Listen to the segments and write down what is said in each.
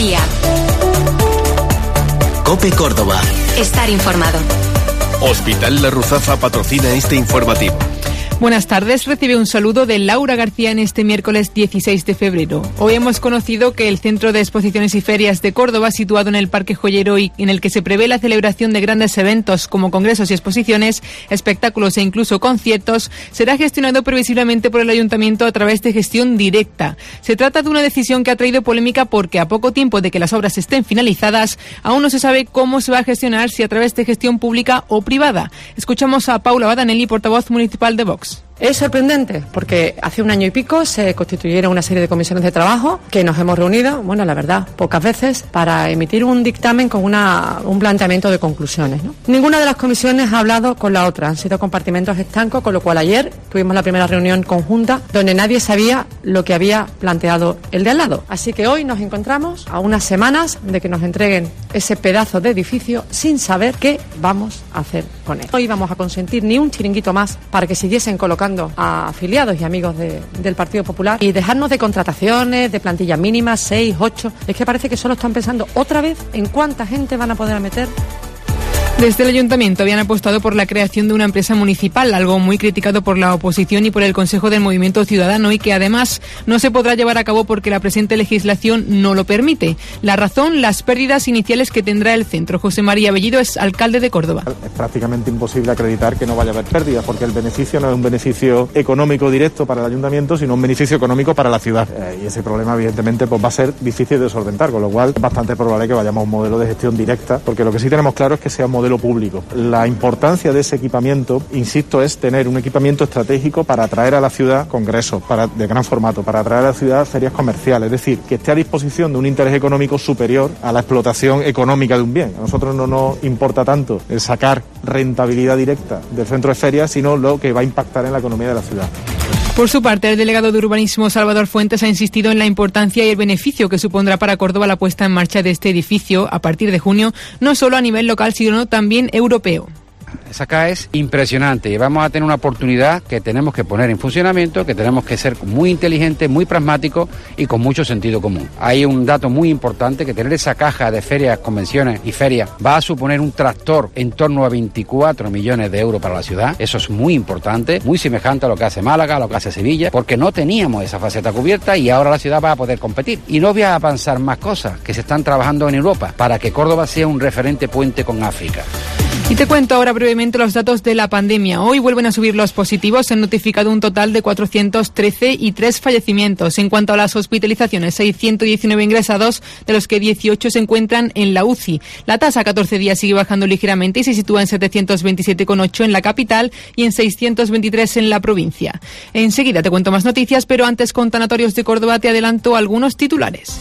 Día. COPE Córdoba. Estar informado. Hospital La Ruzafa patrocina este informativo. Buenas tardes, recibe un saludo de Laura García en este miércoles 16 de febrero. Hoy hemos conocido que el Centro de Exposiciones y Ferias de Córdoba, situado en el Parque Joyero y en el que se prevé la celebración de grandes eventos como congresos y exposiciones, espectáculos e incluso conciertos, será gestionado previsiblemente por el Ayuntamiento a través de gestión directa. Se trata de una decisión que ha traído polémica porque a poco tiempo de que las obras estén finalizadas, aún no se sabe cómo se va a gestionar, si a través de gestión pública o privada. Escuchamos a Paula Badanelli, portavoz municipal de Vox. Es sorprendente porque hace un año y pico se constituyeron una serie de comisiones de trabajo que nos hemos reunido, bueno, la verdad, pocas veces, para emitir un dictamen con un planteamiento de conclusiones, ¿no? Ninguna de las comisiones ha hablado con la otra, han sido compartimentos estancos, con lo cual ayer tuvimos la primera reunión conjunta donde nadie sabía lo que había planteado el de al lado. Así que hoy nos encontramos a unas semanas de que nos entreguen ese pedazo de edificio sin saber qué vamos a hacer con él. No íbamos a consentir ni un chiringuito más para que siguiesen colocando a afiliados y amigos del Partido Popular y dejarnos de contrataciones, de plantillas mínimas, 6, 8. Es que parece que solo están pensando otra vez en cuánta gente van a poder meter. Desde el Ayuntamiento habían apostado por la creación de una empresa municipal, algo muy criticado por la oposición y por el Consejo del Movimiento Ciudadano, y que además no se podrá llevar a cabo porque la presente legislación no lo permite. La razón, las pérdidas iniciales que tendrá el centro. José María Bellido es alcalde de Córdoba. Es prácticamente imposible acreditar que no vaya a haber pérdidas, porque el beneficio no es un beneficio económico directo para el Ayuntamiento, sino un beneficio económico para la ciudad. Y ese problema, evidentemente, pues va a ser difícil de solventar, con lo cual es bastante probable que vayamos a un modelo de gestión directa, porque lo que sí tenemos claro es que sea un modelo público. La importancia de ese equipamiento, insisto, es tener un equipamiento estratégico para atraer a la ciudad congresos de gran formato, para atraer a la ciudad ferias comerciales, es decir, que esté a disposición de un interés económico superior a la explotación económica de un bien. A nosotros no nos importa tanto el sacar rentabilidad directa del centro de ferias, sino lo que va a impactar en la economía de la ciudad. Por su parte, el delegado de Urbanismo, Salvador Fuentes, ha insistido en la importancia y el beneficio que supondrá para Córdoba la puesta en marcha de este edificio a partir de junio, no solo a nivel local, sino también europeo. Esa CAE es impresionante y vamos a tener una oportunidad que tenemos que poner en funcionamiento, que tenemos que ser muy inteligentes, muy pragmáticos y con mucho sentido común. Hay un dato muy importante, que tener esa caja de ferias, convenciones y ferias va a suponer un tractor en torno a 24 millones de euros para la ciudad. Eso es muy importante, muy semejante a lo que hace Málaga, a lo que hace Sevilla, porque no teníamos esa faceta cubierta y ahora la ciudad va a poder competir. Y no voy a avanzar más cosas que se están trabajando en Europa para que Córdoba sea un referente puente con África. Y te cuento ahora brevemente los datos de la pandemia. Hoy vuelven a subir los positivos. Se han notificado un total de 413 y 3 fallecimientos. En cuanto a las hospitalizaciones, hay 119 ingresados, de los que 18 se encuentran en la UCI. La tasa a 14 días sigue bajando ligeramente y se sitúa en 727,8 en la capital y en 623 en la provincia. Enseguida te cuento más noticias, pero antes, con Tanatorios de Córdoba te adelanto algunos titulares.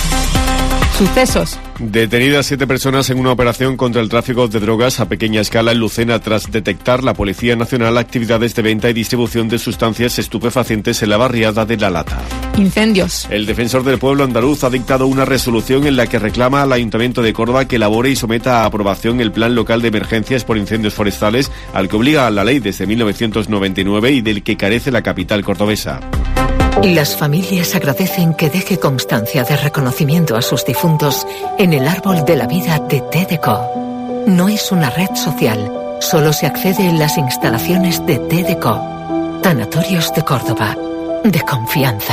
Sucesos. Detenidas 7 personas en una operación contra el tráfico de drogas a pequeña escala en Lucena tras detectar la Policía Nacional actividades de venta y distribución de sustancias estupefacientes en la barriada de La Lata. Incendios. El defensor del pueblo andaluz ha dictado una resolución en la que reclama al Ayuntamiento de Córdoba que elabore y someta a aprobación el Plan Local de Emergencias por Incendios Forestales, al que obliga a la ley desde 1999 y del que carece la capital cordobesa. Las familias agradecen que deje constancia de reconocimiento a sus difuntos en el árbol de la vida de TDCO. No es una red social, solo se accede en las instalaciones de TDCO. Tanatorios de Córdoba, de confianza.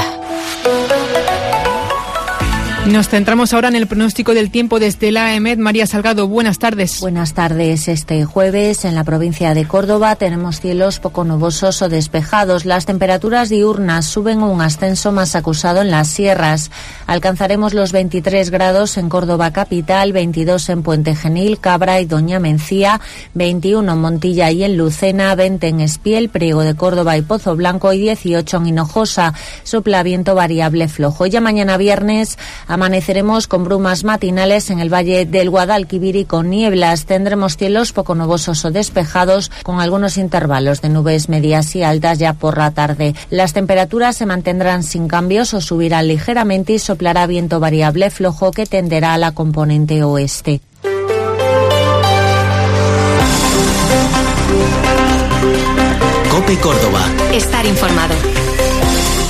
Nos centramos ahora en el pronóstico del tiempo desde la AEMET. María Salgado, buenas tardes. Buenas tardes. Este jueves en la provincia de Córdoba tenemos cielos poco nubosos o despejados. Las temperaturas diurnas suben un ascenso más acusado en las sierras. Alcanzaremos los 23 grados en Córdoba capital, 22 en Puente Genil, Cabra y Doña Mencía, 21 en Montilla y en Lucena, 20 en Espiel, Priego de Córdoba y Pozo Blanco y 18 en Hinojosa. Sopla viento variable flojo. Ya mañana viernes amaneceremos con brumas matinales en el valle del Guadalquivir y con nieblas. Tendremos cielos poco nubosos o despejados con algunos intervalos de nubes medias y altas ya por la tarde. Las temperaturas se mantendrán sin cambios o subirán ligeramente y soplará viento variable flojo que tenderá a la componente oeste. COPE Córdoba. Estar informado.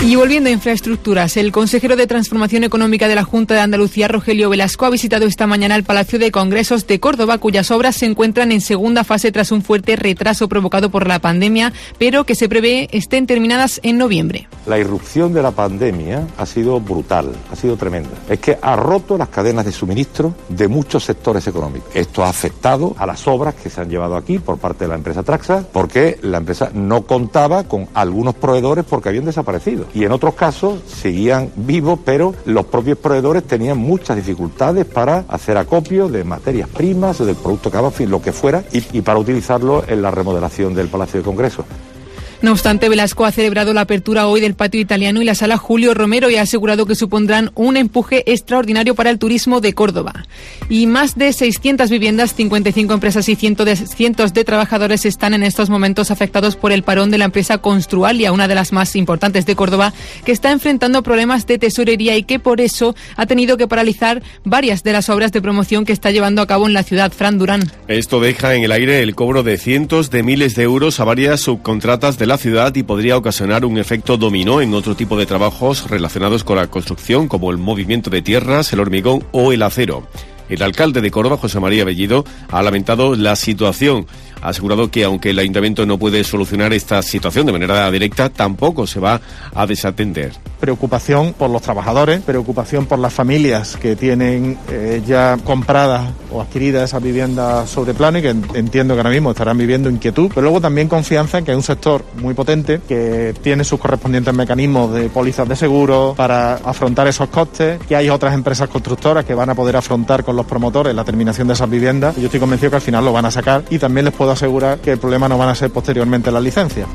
Y volviendo a infraestructuras, el consejero de Transformación Económica de la Junta de Andalucía, Rogelio Velasco, ha visitado esta mañana el Palacio de Congresos de Córdoba, cuyas obras se encuentran en segunda fase tras un fuerte retraso provocado por la pandemia, pero que se prevé estén terminadas en noviembre. La irrupción de la pandemia ha sido brutal, ha sido tremenda. Es que ha roto las cadenas de suministro de muchos sectores económicos. Esto ha afectado a las obras que se han llevado aquí por parte de la empresa Traxa, porque la empresa no contaba con algunos proveedores porque habían desaparecido. Y en otros casos seguían vivos, pero los propios proveedores tenían muchas dificultades para hacer acopio de materias primas o del producto acabado, en fin, lo que fuera, y para utilizarlo en la remodelación del Palacio de Congresos. No obstante, Velasco ha celebrado la apertura hoy del patio italiano y la sala Julio Romero y ha asegurado que supondrán un empuje extraordinario para el turismo de Córdoba. Y más de 600 viviendas, 55 empresas y cientos de trabajadores están en estos momentos afectados por el parón de la empresa Construalia, una de las más importantes de Córdoba, que está enfrentando problemas de tesorería y que por eso ha tenido que paralizar varias de las obras de promoción que está llevando a cabo en la ciudad. Fran Durán. Esto deja en el aire el cobro de cientos de miles de euros a varias subcontratas de la ciudad y podría ocasionar un efecto dominó en otro tipo de trabajos relacionados con la construcción, como el movimiento de tierras, el hormigón o el acero. El alcalde de Córdoba, José María Bellido, ha lamentado la situación. Ha asegurado que aunque el ayuntamiento no puede solucionar esta situación de manera directa, tampoco se va a desatender. Preocupación por los trabajadores, preocupación por las familias que tienen ya compradas o adquiridas esas viviendas sobre plano y que entiendo que ahora mismo estarán viviendo inquietud, pero luego también confianza en que hay un sector muy potente que tiene sus correspondientes mecanismos de pólizas de seguro para afrontar esos costes, que hay otras empresas constructoras que van a poder afrontar con los promotores la terminación de esas viviendas. Yo estoy convencido que al final lo van a sacar y también les puedo asegurar que el problema no van a ser posteriormente las licencias.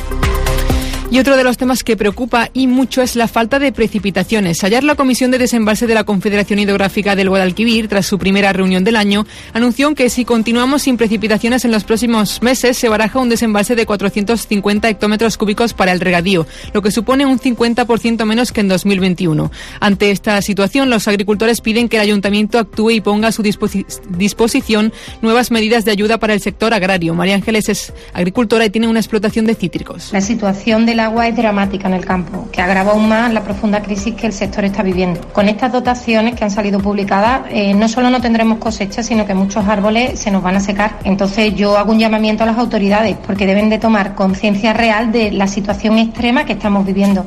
Y otro de los temas que preocupa y mucho es la falta de precipitaciones. Ayer la Comisión de Desembalse de la Confederación Hidrográfica del Guadalquivir, tras su primera reunión del año, anunció que si continuamos sin precipitaciones en los próximos meses, se baraja un desembalse de 450 hectómetros cúbicos para el regadío, lo que supone un 50% menos que en 2021. Ante esta situación, los agricultores piden que el Ayuntamiento actúe y ponga a su disposición nuevas medidas de ayuda para el sector agrario. María Ángeles es agricultora y tiene una explotación de cítricos. La situación del agua es dramática en el campo, que agrava aún más la profunda crisis que el sector está viviendo. Con estas dotaciones que han salido publicadas, no solo no tendremos cosecha, sino que muchos árboles se nos van a secar. Entonces yo hago un llamamiento a las autoridades, porque deben de tomar conciencia real de la situación extrema que estamos viviendo.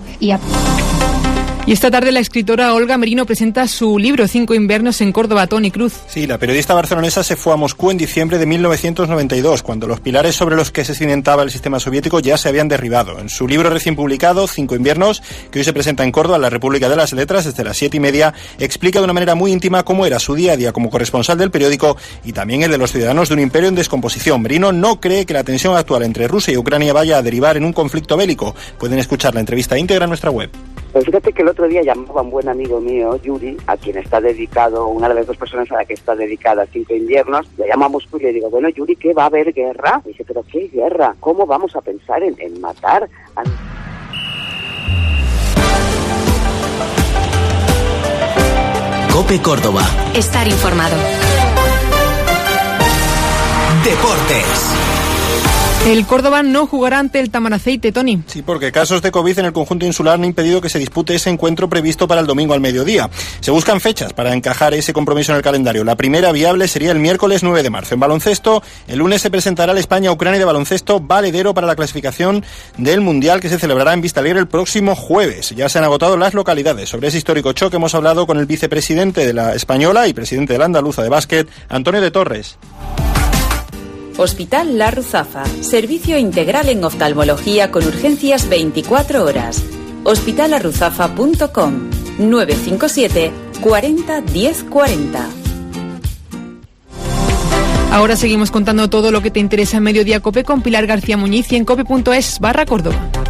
Y esta tarde la escritora Olga Merino presenta su libro 5 inviernos en Córdoba, Toni Cruz. Sí, la periodista barcelonesa se fue a Moscú en diciembre de 1992, cuando los pilares sobre los que se cimentaba el sistema soviético ya se habían derribado. En su libro recién publicado, 5 inviernos, que hoy se presenta en Córdoba, en la República de las Letras, desde las 7:30, explica de una manera muy íntima cómo era su día a día como corresponsal del periódico y también el de los ciudadanos de un imperio en descomposición. Merino no cree que la tensión actual entre Rusia y Ucrania vaya a derivar en un conflicto bélico. Pueden escuchar la entrevista íntegra en nuestra web. Pues fíjate que el otro día llamaba a un buen amigo mío, Yuri, a quien está dedicado, una de las dos personas a la que está dedicada 5 inviernos, le llamo a Moscú y le digo, bueno, Yuri, ¿qué va a haber guerra? Y dice, ¿pero qué guerra? ¿Cómo vamos a pensar en matar a...? COPE Córdoba. Estar informado. Deportes. El Córdoba no jugará ante el Tamaraceite, Toni. Sí, porque casos de COVID en el conjunto insular han impedido que se dispute ese encuentro previsto para el domingo al mediodía. Se buscan fechas para encajar ese compromiso en el calendario. La primera viable sería el miércoles 9 de marzo. En baloncesto, el lunes se presentará el España-Ucrania de baloncesto valedero para la clasificación del Mundial que se celebrará en Vistalegre el próximo jueves. Ya se han agotado las localidades. Sobre ese histórico choque hemos hablado con el vicepresidente de la Española y presidente de la Andaluza de básquet, Antonio de Torres. Hospital La Ruzafa, servicio integral en oftalmología con urgencias 24 horas. hospitalarruzafa.com 957 40 10 40. Ahora seguimos contando todo lo que te interesa en Mediodía COPE con Pilar García Muñiz y en cope.es/Córdoba.